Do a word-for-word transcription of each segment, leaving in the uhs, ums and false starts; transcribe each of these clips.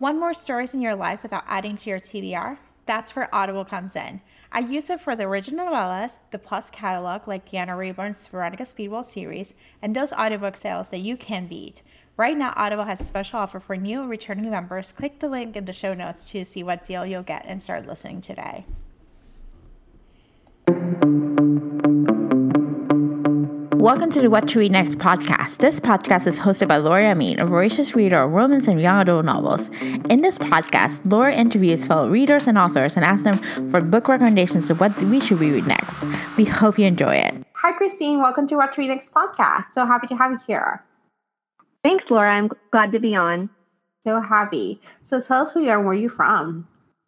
Want more stories in your life without adding to your T B R? That's where Audible comes in. I use it for the original novellas, the Plus catalog like Deanna Rayburn's Veronica Speedwell series, and those audiobook sales that you can beat. Right now, Audible has a special offer for new and returning members. Click the link in the show notes to see what deal you'll get and start listening today. Welcome to the What to Read Next podcast. This podcast is hosted by Laura Amin, a voracious reader of romance and young adult novels. In this podcast, Laura interviews fellow readers and authors and asks them for book recommendations of what we should read next. We hope you enjoy it. Hi, Christine. Welcome to What to Read Next podcast. So happy to have you here. Thanks, Laura. I'm glad to be on. So happy. So tell us who you are and where you're from.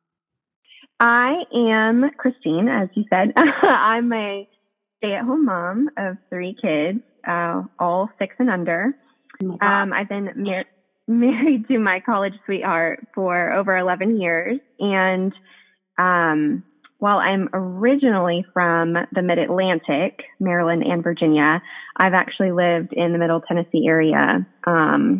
I am Christine, as you said. I'm a stay-at-home mom of three kids, uh, all six and under. Oh um, I've been mar- married to my college sweetheart for over eleven years. And um, while I'm originally from the Mid-Atlantic, Maryland and Virginia, I've actually lived in the Middle Tennessee area um,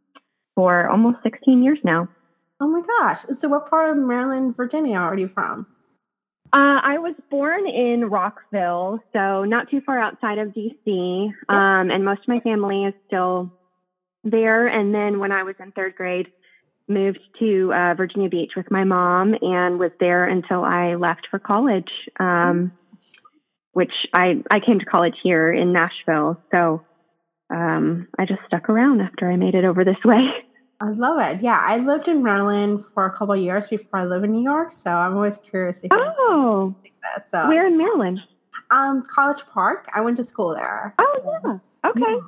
for almost sixteen years now. Oh my gosh. So what part of Maryland, Virginia are you from? Uh, I was born in Rockville, so not too far outside of D C, yep. um, and most of my family is still there. And then when I was in third grade, moved to uh, Virginia Beach with my mom and was there until I left for college, um, which I, I came to college here in Nashville. So um, I just stuck around after I made it over this way. I love it. Yeah, I lived in Maryland for a couple of years before I lived in New York, so I'm always curious. If oh, like that. So, where in Maryland? Um, College Park. I went to school there. Oh, so, yeah. Okay. Yeah.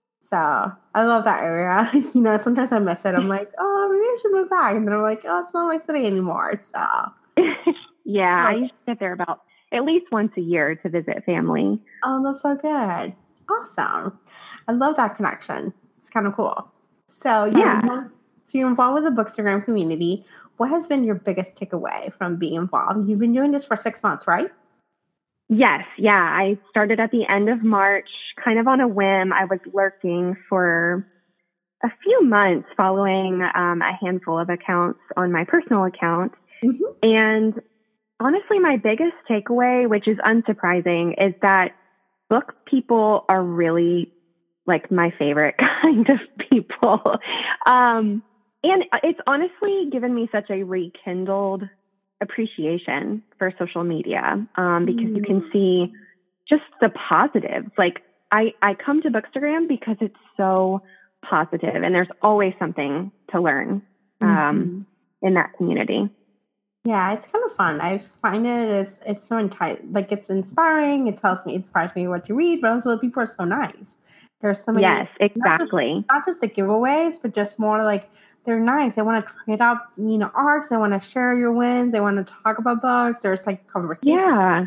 So I love that area. You know, sometimes I miss it. I'm like, oh, maybe I should move back, and then I'm like, oh, it's not my city anymore. So yeah, I used to get there about at least once a year to visit family. Oh, that's so good. Awesome. I love that connection. It's kind of cool. So yeah, you're, so you're involved with the Bookstagram community. What has been your biggest takeaway from being involved? You've been doing this for six months, right? Yes. Yeah. I started at the end of March, kind of on a whim. I was lurking for a few months following um, a handful of accounts on my personal account. Mm-hmm. And honestly, my biggest takeaway, which is unsurprising, is that book people are really like my favorite kind of people. Um, and it's honestly given me such a rekindled appreciation for social media um, because mm. you can see just the positives. Like I, I come to Bookstagram because it's so positive and there's always something to learn um, mm-hmm. in that community. Yeah, it's kind of fun. I find it it's, it's so enti- like it's inspiring. It tells me, it inspires me what to read, but also the people are so nice. There's so many. Yes, exactly. Not just, not just the giveaways, but just more like they're nice. They want to trade out, you know, arts. They want to share your wins. They want to talk about books. There's like conversation. Yeah.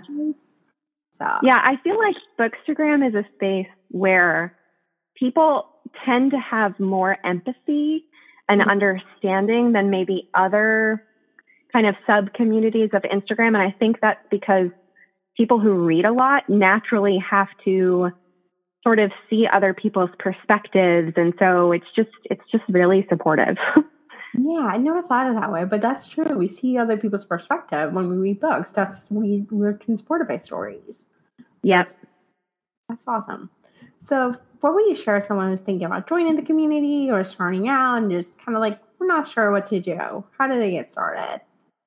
So yeah, I feel like Bookstagram is a space where people tend to have more empathy and mm-hmm. understanding than maybe other kind of sub communities of Instagram. And I think that's because people who read a lot naturally have to sort of see other people's perspectives. And so it's just, it's just really supportive. Yeah, I never thought of it that way, but that's true. We see other people's perspective when we read books. That's, we, we're transported by stories. Yes. That's, that's awesome. So what would you share with someone who's thinking about joining the community or starting out and just kind of like, we're not sure what to do? How do they get started?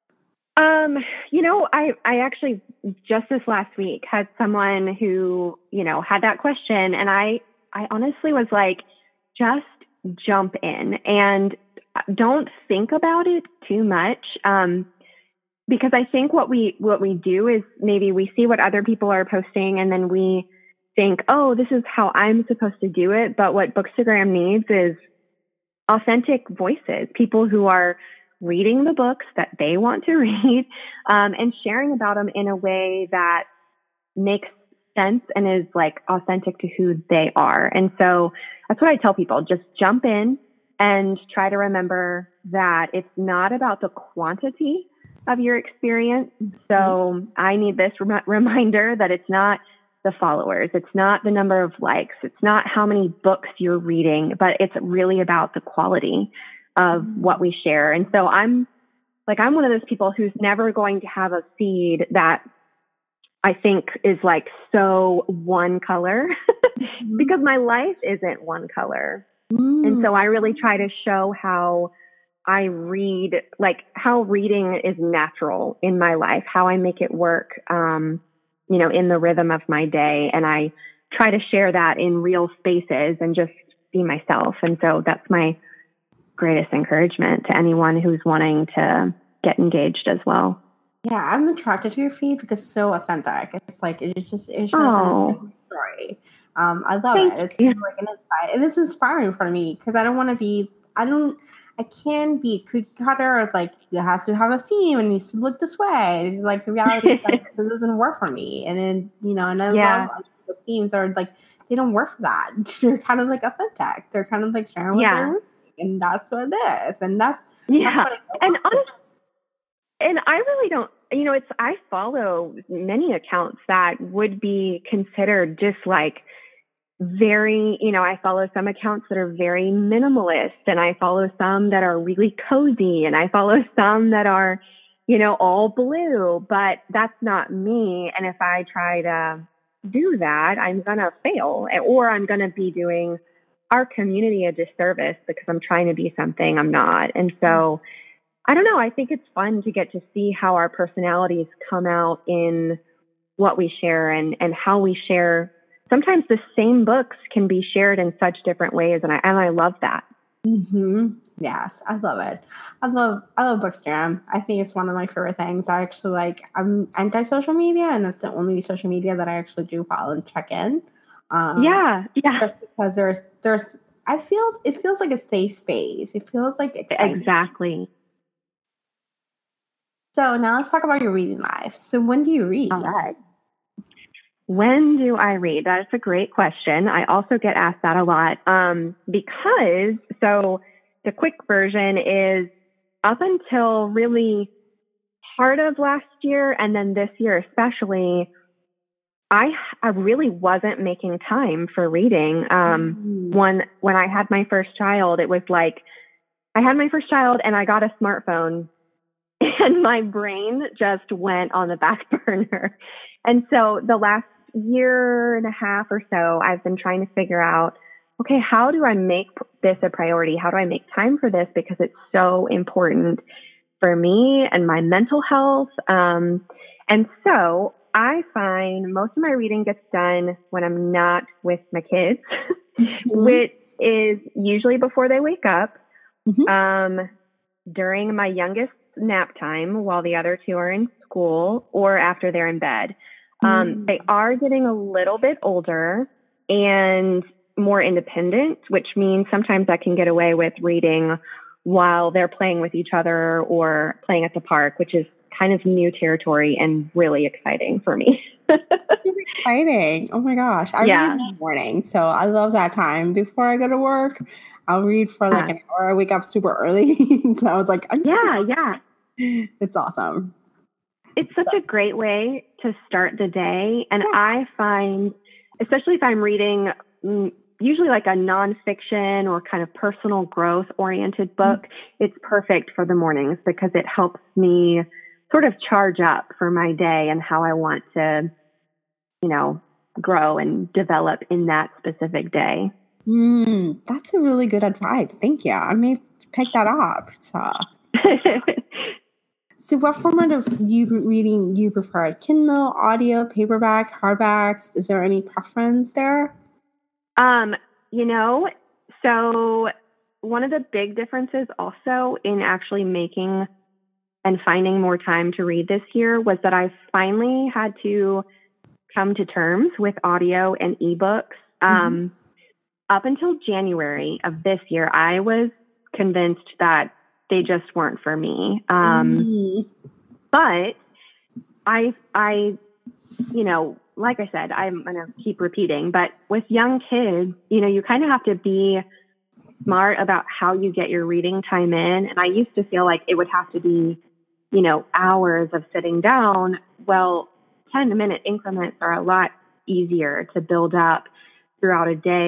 Um, you know, I, I actually just this last week had someone who, you know, had that question and I, I honestly was like, just jump in and don't think about it too much. Um, because I think what we, what we do is maybe we see what other people are posting and then we think, oh, this is how I'm supposed to do it. But what Bookstagram needs is authentic voices, people who are reading the books that they want to read, um, and sharing about them in a way that makes sense and is like authentic to who they are. And so that's what I tell people, just jump in and try to remember that it's not about the quantity of your experience. So mm-hmm. I need this rem- reminder that it's not the followers, it's not the number of likes, it's not how many books you're reading, but it's really about the quality of Mm. what we share. And so I'm like, I'm one of those people who's never going to have a feed that I think is like so one color Mhm. because my life isn't one color. Mm. And so I really try to show how I read, like how reading is natural in my life, how I make it work, um, you know, in the rhythm of my day. And I try to share that in real spaces and just be myself. And so that's my greatest encouragement to anyone who's wanting to get engaged as well. Yeah, I'm attracted to your feed because it's so authentic. It's like it's just it shows Oh. an inspiring story. Um, I love Thank it. It's you. like an inspire. It is inspiring for me because I don't want to be. I don't. I can be a cookie cutter. Of like it has to have a theme and it needs to look this way. It's like the reality is like this doesn't work for me. And then you know, and I Yeah. love other people's themes are like they don't work for that. They're kind of like authentic. They're kind of like sharing what Yeah. they're reading, and that's what it is. And that's Yeah. that's what I And love. honestly, and I really don't, you know, it's, I follow many accounts that would be considered just like very, you know, I follow some accounts that are very minimalist and I follow some that are really cozy and I follow some that are, you know, all blue, but that's not me. And if I try to do that, I'm going to fail or I'm going to be doing our community a disservice because I'm trying to be something I'm not. And so I don't know. I think it's fun to get to see how our personalities come out in what we share and, and how we share. Sometimes the same books can be shared in such different ways. And I, and I love that. Mm-hmm. Yes, I love it. I love I love Bookstagram. I think it's one of my favorite things. I actually like I'm anti-social media, and that's the only social media that I actually do follow and check in. Um, Yeah, yeah, just because there's there's I feel it feels like a safe space. It feels like exciting. exactly. So now let's talk about your reading life. So when do you read? All right. When do I read? That's a great question. I also get asked that a lot um, because, so the quick version is up until really part of last year and then this year especially, I I really wasn't making time for reading. Um, Mm. when when I had my first child, it was like I had my first child and I got a smartphone and my brain just went on the back burner. And so the last year and a half or so, I've been trying to figure out, okay, how do I make this a priority? How do I make time for this? Because it's so important for me and my mental health. Um, and so I find most of my reading gets done when I'm not with my kids, Mm-hmm. which is usually before they wake up, Mhm. um, during my youngest nap time while the other two are in school or after they're in bed. Um, Mm. They are getting a little bit older and more independent, which means sometimes I can get away with reading while they're playing with each other or playing at the park, which is kind of new territory and really exciting for me. Super exciting. Oh my gosh. I Yeah. read in the morning, so I love that time. Before I go to work, I'll read for like Yeah. an hour. I wake up super early. So I was like, I'm just Yeah, yeah. it's awesome. It's such a great way to start the day. And Yeah. I find, especially if I'm reading mm, usually like a nonfiction or kind of personal growth oriented book, it's perfect for the mornings because it helps me sort of charge up for my day and how I want to, you know, grow and develop in that specific day. Mm, that's a really good advice. Thank you. I may pick that up. So, so what format of you reading you prefer? Kindle, audio, paperback, hardbacks? Is there any preference there? Um, you know, so one of the big differences also in actually making and finding more time to read this year was that I finally had to come to terms with audio and ebooks. Um, up until January of this year, I was convinced that they just weren't for me. Um, Mm. but I, I, you know, like I said, I'm going to keep repeating, but with young kids, you know, you kind of have to be smart about how you get your reading time in. And I used to feel like it would have to be, you know, hours of sitting down. Well, ten minute increments are a lot easier to build up throughout a day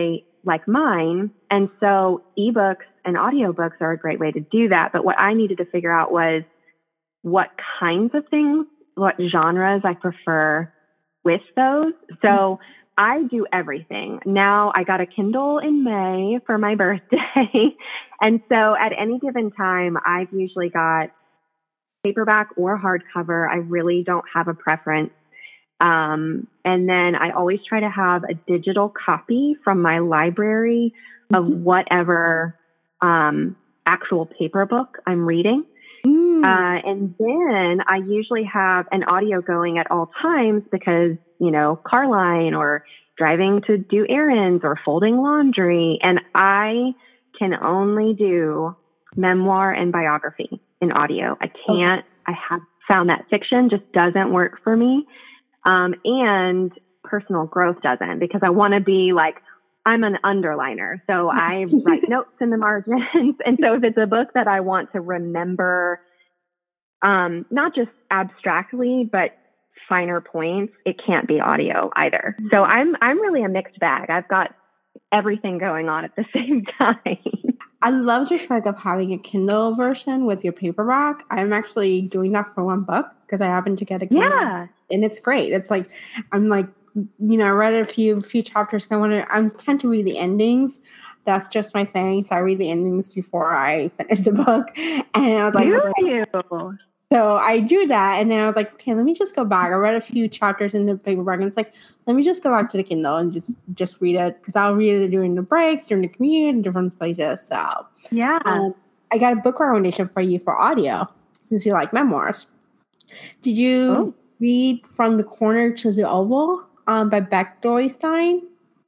like mine. And so ebooks and audiobooks are a great way to do that. But what I needed to figure out was what kinds of things, what genres I prefer with those. So I do everything. Now I got a Kindle in May for my birthday. And so at any given time, I've usually got paperback or hardcover. I really don't have a preference. Um, and then I always try to have a digital copy from my library of Mhm. whatever um, actual paper book I'm reading. Mm. Uh, and then I usually have an audio going at all times because, you know, car line or driving to do errands or folding laundry. And I can only do memoir and biography in audio. I can't, Okay. I have found that fiction just doesn't work for me. Um, and personal growth doesn't, because I want to be like, I'm an underliner. So I write notes in the margins. And so if it's a book that I want to remember, um, not just abstractly, but finer points, it can't be audio either. So I'm, I'm really a mixed bag. I've got everything going on at the same time. I love the trick of having a Kindle version with your paperback. I'm actually doing that for one book because I happen to get a Kindle. Yeah. And it's great. It's like, I'm like, you know, I read a few few chapters. I want to, I tend to read the endings. That's just my thing. So I read the endings before I finish the book. And I was like, Do okay. you? So I do that. And then I was like, okay, let me just go back. I read a few chapters in the paperback and it's like, let me just go back to the Kindle and just, just read it. Because I'll read it during the breaks, during the commute, in different places. So Yeah. um, I got a book recommendation for you for audio since you like memoirs. Did you Oh. read From the Corner to the Oval um, by Beck Dorstein?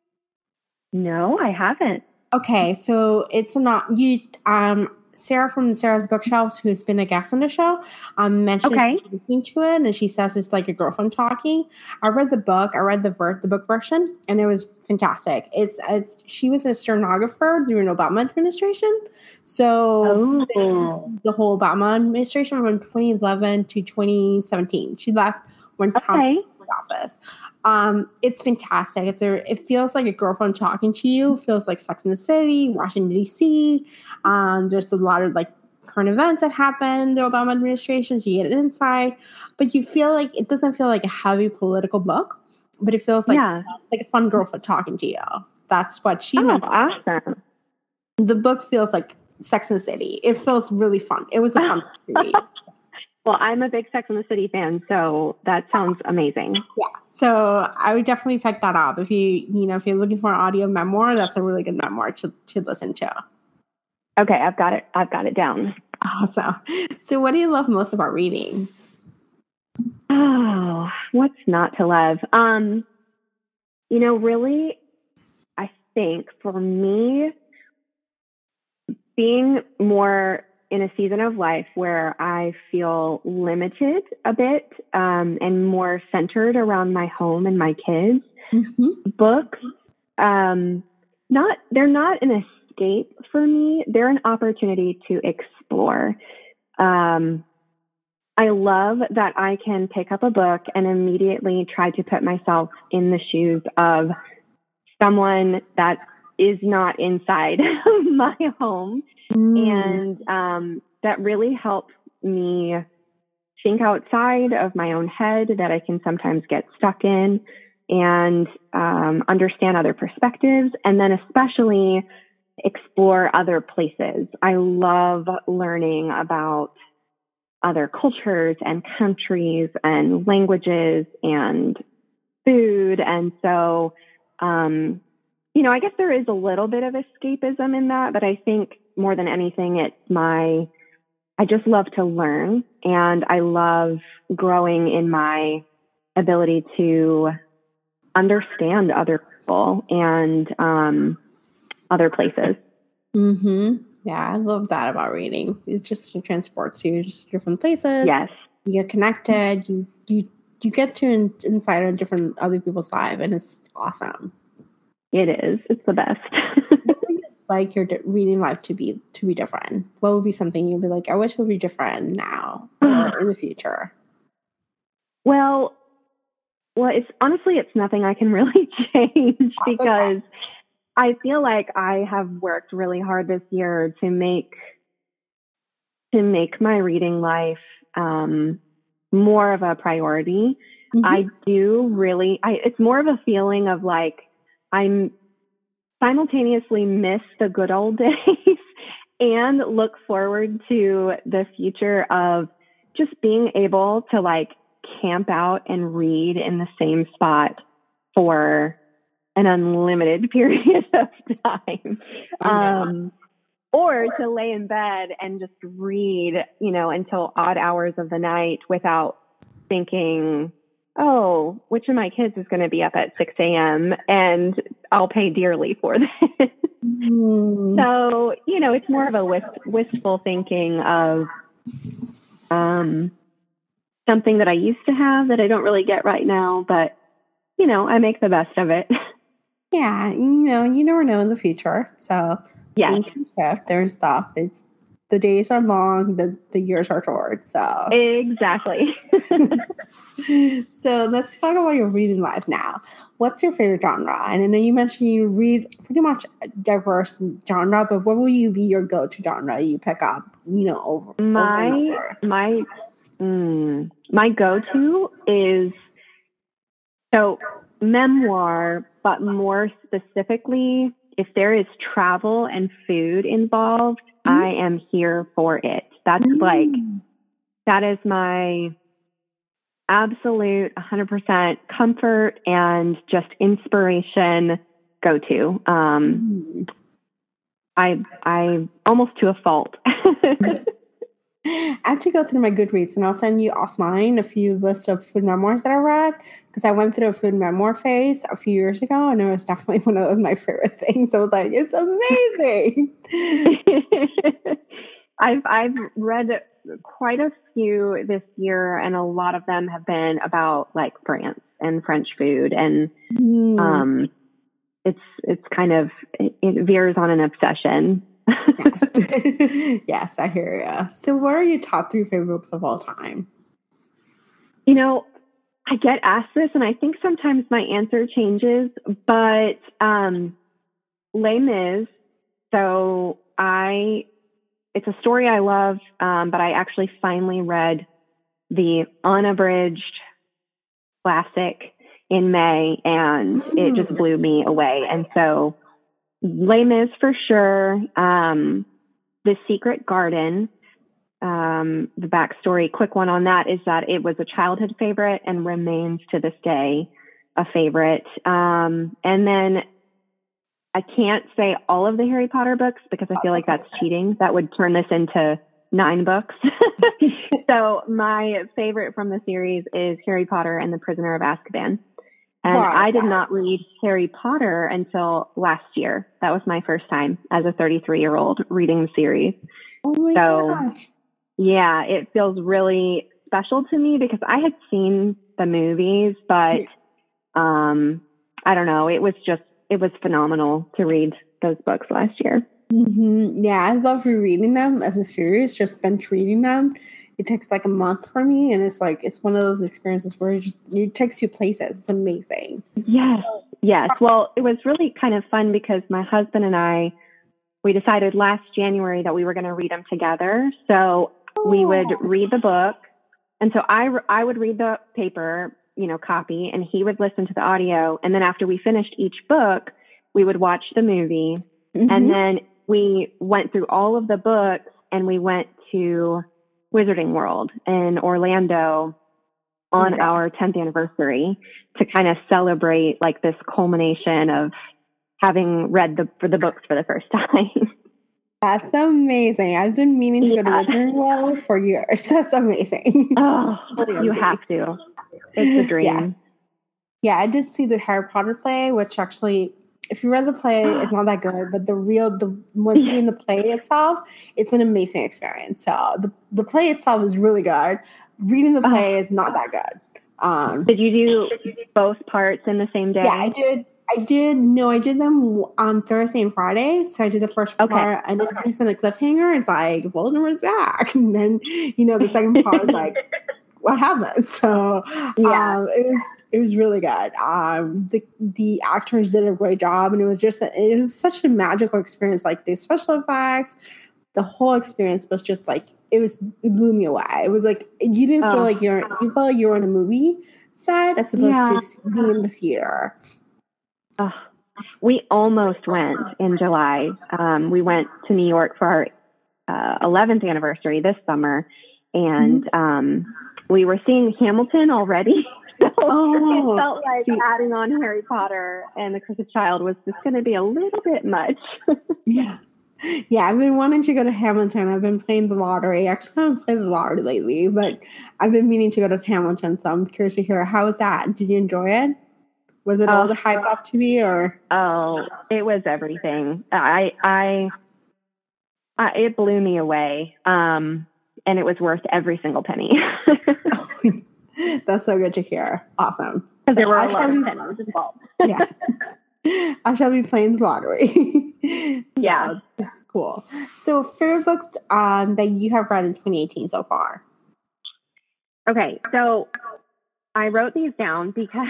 No, I haven't. Okay, so it's not you. Um, Sarah from Sarah's Bookshelves, who's been a guest on the show, um, mentioned Okay. she's listening to it, and she says it's like a girlfriend talking. I read the book. I read the ver- the book version, and it was fantastic. It's, it's she was a stenographer during the Obama administration, so Oh. the whole Obama administration from twenty eleven to twenty seventeen. She left when Trump Okay. was in office. Um, it's fantastic. It's a, it feels like a girlfriend talking to you. It feels like Sex in the City, Washington, D C. Um, there's a lot of like current events that happened in the Obama administration. So you get an insight, but you feel like it doesn't feel like a heavy political book, but it feels like, Yeah. like a fun girlfriend talking to you. That's what she Oh, meant. awesome. The book feels like Sex in the City. It feels really fun. It was a fun book to read. Well, I'm a big Sex and the City fan, so that sounds amazing. Yeah. So I would definitely pick that up. If you, you know, if you're looking for an audio memoir, that's a really good memoir to, to listen to. Okay, I've got it. I've got it down. Awesome. So what do you love most about reading? Oh, what's not to love? Um, you know, really, I think for me, being more in a season of life where I feel limited a bit um, and more centered around my home and my kids, Mm-hmm. books, um, not they're not an escape for me. They're an opportunity to explore. Um, I love that I can pick up a book and immediately try to put myself in the shoes of someone that is not inside my home. Mm. And um, that really helps me think outside of my own head that I can sometimes get stuck in and um, understand other perspectives, and then especially explore other places. I love learning about other cultures and countries and languages and food. And so, um, you know, I guess there is a little bit of escapism in that, but I think more than anything, it's my, I just love to learn, and I love growing in my ability to understand other people and um, other places. Mm-hmm. Yeah, I love that about reading. It just transports you just different places. Yes. You get connected. You you you get to in, inside of different other people's lives, and it's awesome. It is. It's the best. Like your di- reading life to be to be different. What would be something you'd be like, I wish it would be different now or in the future? Well, well, it's honestly, it's nothing I can really change That's because okay. I feel like I have worked really hard this year to make to make my reading life um, more of a priority. Mm-hmm. I do really. I, it's more of a feeling of like I'm simultaneously miss the good old days and look forward to the future of just being able to like camp out and read in the same spot for an unlimited period of time. Um, or to lay in bed and just read, you know, until odd hours of the night without thinking, oh, which of my kids is going to be up at six a.m. and I'll pay dearly for this. Mm. So, you know, it's more of a wist- wistful thinking of um, something that I used to have that I don't really get right now, but, you know, I make the best of it. Yeah, you know, you never know in the future. So yes. Things can shift. There's stuff. It's the days are long, the the years are short. So exactly. So let's talk about your reading life now. What's your favorite genre? And I know you mentioned you read pretty much a diverse genre, but what will you be your go-to genre you pick up? You know, over my over and over? my mm, my go-to is so memoir, but more specifically, if there is travel and food involved, mm. I am here for it. That's mm. like, that is my absolute one hundred percent comfort and just inspiration go-to. Um, mm. I, I almost to a fault. I actually go through my Goodreads and I'll send you offline a few lists of food memoirs that I read because I went through a food memoir phase a few years ago and it was definitely one of those my favorite things. I was like, it's amazing. I've I've read quite a few this year and a lot of them have been about like France and French food and mm. um, it's it's kind of it, it veers on an obsession. Yes. Yes, I hear you. So what are your top three favorite books of all time? You know, I get asked this and I think sometimes my answer changes, but um, Les Mis, so I, it's a story I love, um, but I actually finally read the unabridged classic in May and mm. it just blew me away. And so Les Mis for sure. Um, The Secret Garden, um, the backstory, quick one on that is that it was a childhood favorite and remains to this day a favorite. Um, and then I can't say all of the Harry Potter books because I feel like that's cheating. That would turn this into nine books. So my favorite from the series is Harry Potter and the Prisoner of Azkaban. And wow, I did not read Harry Potter until last year. That was my first time as a thirty-three-year-old reading the series. Oh my so, gosh. Yeah, it feels really special to me because I had seen the movies, but um, I don't know. It was just, it was phenomenal to read those books last year. Mm-hmm. Yeah, I love rereading them as a series, just binge reading them. It takes like a month for me, and it's like it's one of those experiences where it just it takes you places. It's amazing. Yes, yes. Well, it was really kind of fun because my husband and I, we decided last January that we were going to read them together. So oh. we would read the book, and so I I would read the paper, you know, copy, and he would listen to the audio. And then after we finished each book, we would watch the movie, mm-hmm. and then we went through all of the books, and we went to Wizarding World in Orlando on yeah. our tenth anniversary to kind of celebrate like this culmination of having read the for the books for the first time. That's amazing. I've been meaning to yeah. go to Wizarding World for years. That's amazing. Oh, you have to. It's a dream. Yeah. yeah, I did see the Harry Potter play, which actually, if you read the play, it's not that good, but the real, the when seeing the play itself, it's an amazing experience. So the, the play itself is really good. Reading the play oh. is not that good. Um, did you do both parts in the same day? Yeah, I did. I did. No, I did them on Thursday and Friday. So I did the first okay. part, and it's in a cliffhanger. It's like Voldemort's back, and then you know the second part is like what happened? So Yeah. um, it was it was really good. Um, the the actors did a great job, and it was just a, it was such a magical experience. Like the special effects, the whole experience was just like it was it blew me away. It was like you didn't feel Oh. like you're you felt like you were in a movie set as opposed Yeah. to just being in the theater. Oh, we almost went in July. Um, we went to New York for our uh, eleventh anniversary this summer, and Mm-hmm. um, we were seeing Hamilton already. So Oh, it felt like see, adding on Harry Potter and The Cursed Child was just going to be a little bit much. yeah. Yeah, I've been wanting to go to Hamilton. I've been playing the lottery. Actually, I haven't played the lottery lately, but I've been meaning to go to Hamilton. So I'm curious to hear, how was that? Did you enjoy it? Was it Oh. all the hype up to be, or? Oh, it was everything. I, I, I it blew me away. Um, and it was worth every single penny. That's so good to hear. Awesome. Because there So were I a shall lot be, of pennies involved. yeah. I shall be playing the lottery. So Yeah. that's cool. So favorite books um, that you have read in twenty eighteen so far? Okay, so I wrote these down because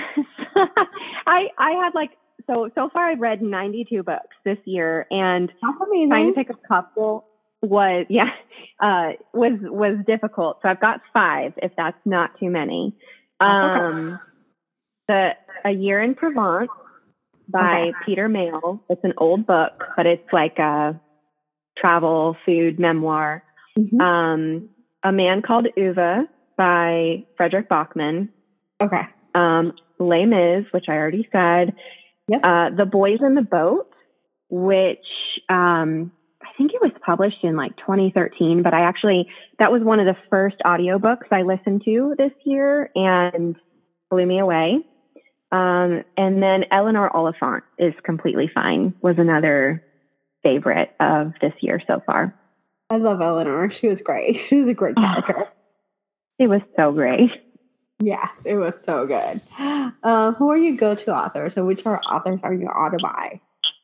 I I had like so so far I've read ninety-two books this year, and That's amazing. trying to pick a couple was yeah uh, was was difficult. So I've got five, if that's not too many. That's okay. Um, the A Year in Provence by Okay. Peter Mayle. It's an old book, but it's like a travel food memoir. Mhm. Um, A Man Called Uwe by Frederick Bachman. Okay. Um, Les Mis, which I already said. Yep. Uh, The Boys in the Boat, which um, I think it was published in like twenty thirteen, but I actually, that was one of the first audiobooks I listened to this year and blew me away. Um, and then Eleanor Oliphant is Completely Fine was another favorite of this year so far. I love Eleanor. She was great. She was a great character. It was so great. Yes, it was so good. Uh, who are your go-to authors, and which are authors are you auto by?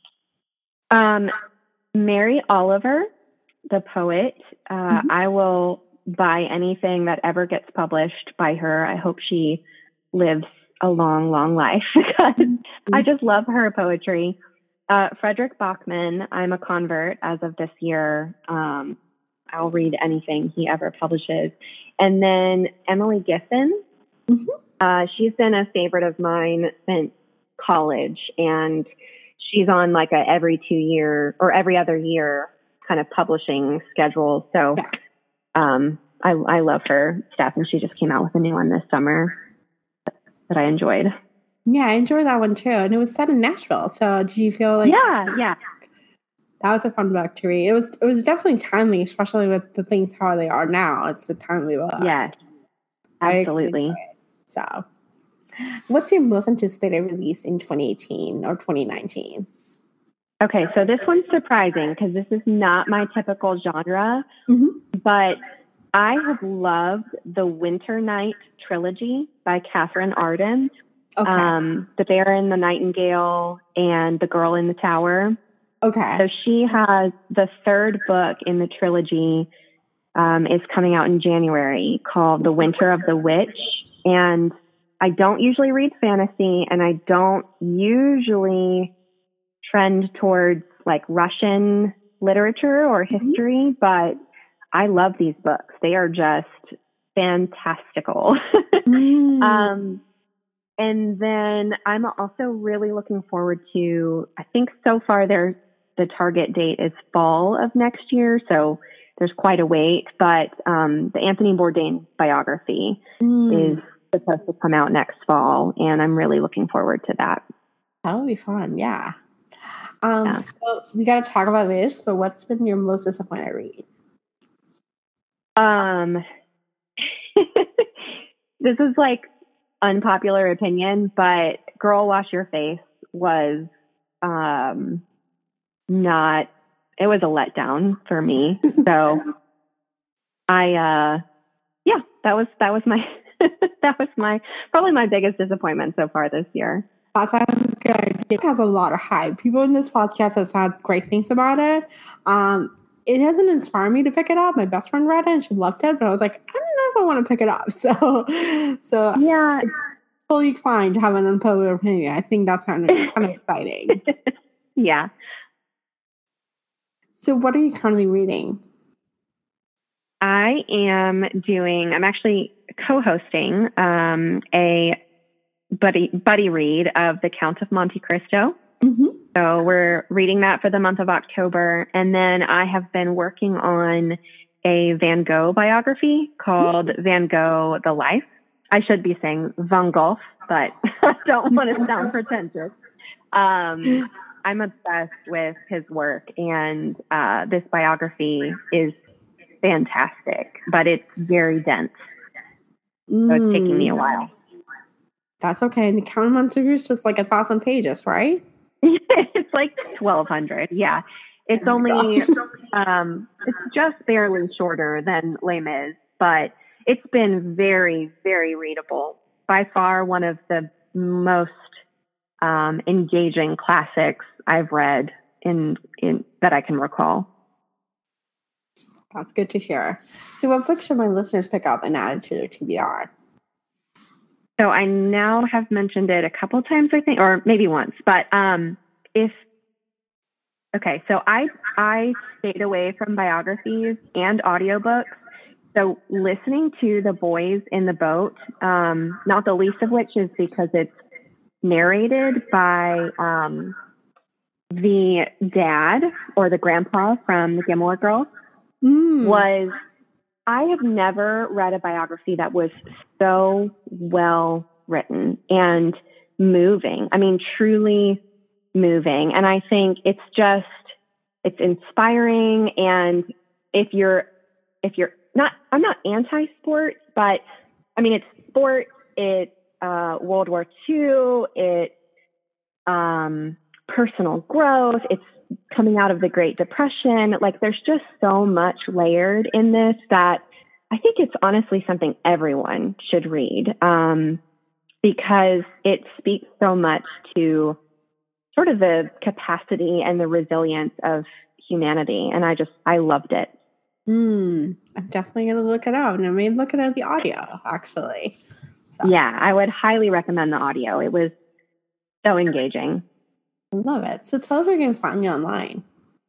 Um, Mary Oliver, the poet. Uh, Mhm. I will buy anything that ever gets published by her. I hope she lives a long, long life because I just love her poetry. Uh, Frederick Bachman, I'm a convert as of this year. Um, I'll read anything he ever publishes. And then Emily Giffin. Mhm. Uh, she's been a favorite of mine since college, and she's on like a every two year or every other year kind of publishing schedule. So Yeah. um, I, I love her stuff, and she just came out with a new one this summer that I enjoyed. Yeah, I enjoyed that one too, and it was set in Nashville. So, did you feel like Yeah, yeah. that was a fun book to read? It was. It was definitely timely, especially with the things how they are now. It's a timely book. Yes, I absolutely. enjoyed it. So, what's your most anticipated release in twenty eighteen or twenty nineteen? Okay, so this one's surprising because this is not my typical genre, Mhm. but I have loved the Winter Night trilogy by Catherine Arden. Okay. Um, The Bear and the Nightingale and The Girl in the Tower. Okay. So she has the third book in the trilogy um, is coming out in January called The Winter of the Witch. And I don't usually read fantasy, and I don't usually trend towards like Russian literature or history, but I love these books. They are just fantastical. Mm. um, and then I'm also really looking forward to, I think so far there's the target date is fall of next year. So there's quite a wait, but um, the Anthony Bourdain biography Mm. is supposed to come out next fall. And I'm really looking forward to that. That would be fun. Yeah. Um, Yeah. So we got to talk about this, but what's been your most disappointing read? Um, this is like unpopular opinion, but Girl Wash Your Face was um, not, it was a letdown for me. So I, uh, yeah, that was, that was my, that was my, probably my biggest disappointment so far this year. That sounds good. It has a lot of hype. People in this podcast have said great things about it. Um, it hasn't inspired me to pick it up. My best friend read it and she loved it, but I was like, I don't know if I want to pick it up. So, so Yeah. it's totally fine to have an unpopular opinion. I think that's kind of, kind of exciting. Yeah. So what are you currently reading? I am doing, I'm actually co-hosting um, a buddy buddy read of The Count of Monte Cristo. Mm-hmm. So we're reading that for the month of October. And then I have been working on a Van Gogh biography called mm-hmm. Van Gogh, The Life. I should be saying Van Gogh, but I don't want to sound pretentious. Um, I'm obsessed with his work, and uh, this biography is fantastic, but it's very dense. Mm. So it's taking me a while. That's okay. And the Count of Monte Cristo is like a thousand pages, right? It's like twelve hundred. Yeah. It's oh only, um, it's just barely shorter than Les Mis, but it's been very, very readable. By far one of the most um, engaging classics I've read in, in that I can recall. That's good to hear. So what book should my listeners pick up and add to their T B R? So I now have mentioned it a couple times, I think, or maybe once, but um, if, okay, so I, I stayed away from biographies and audiobooks. So listening to The Boys in the Boat, um, not the least of which is because it's narrated by um, the dad or the grandpa from the Gilmore Girls, mm. was, I have never read a biography that was so well written and moving. I mean, truly moving. And I think it's just, it's inspiring. And if you're, if you're not, I'm not anti-sport, but I mean, it's sport, it's uh, World War Two, it's um, personal growth, it's coming out of the Great Depression. Like, there's just so much layered in this that I think it's honestly something everyone should read, um, because it speaks so much to sort of the capacity and the resilience of humanity. And I just, I loved it. Mm, I'm definitely going to look it up. And I may look at the audio, actually. So. Yeah, I would highly recommend the audio. It was so engaging. I love it. So tell us where you can find you online.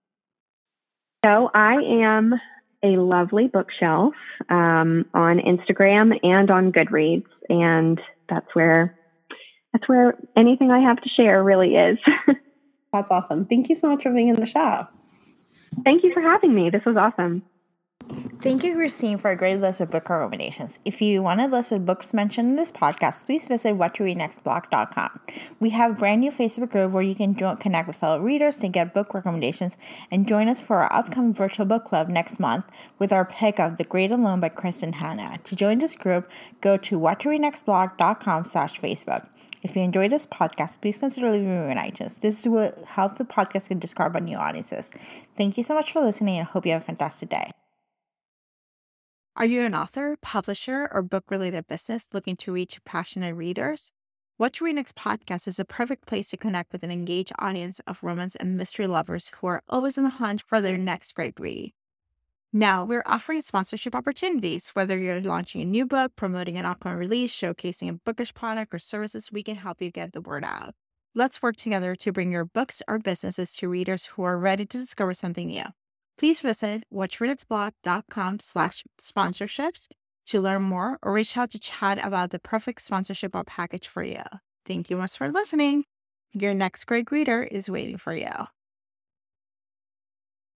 So I am a lovely bookshelf um, on Instagram and on Goodreads. And that's where, that's where anything I have to share really is. That's awesome. Thank you so much for being in the show. Thank you for having me. This was awesome. Thank you, Christine, for a great list of book recommendations. If you want a list of books mentioned in this podcast, please visit what to read next blog dot com. We have a brand new Facebook group where you can join, connect with fellow readers to get book recommendations and join us for our upcoming virtual book club next month with our pick of The Great Alone by Kristin Hannah. To join this group, go to what to read next blog dot com slash Facebook. If you enjoyed this podcast, please consider leaving a review on iTunes. This will help the podcast get discovered by new audiences. Thank you so much for listening, and I hope you have a fantastic day. Are you an author, publisher, or book-related business looking to reach passionate readers? What to Read Next podcast is a perfect place to connect with an engaged audience of romance and mystery lovers who are always on the hunt for their next great read. Now, we're offering sponsorship opportunities. Whether you're launching a new book, promoting an upcoming release, showcasing a bookish product or services, we can help you get the word out. Let's work together to bring your books or businesses to readers who are ready to discover something new. Please visit what to read next blog dot com slash sponsorships to learn more or reach out to chat about the perfect sponsorship or package for you. Thank you much for listening. Your next great reader is waiting for you.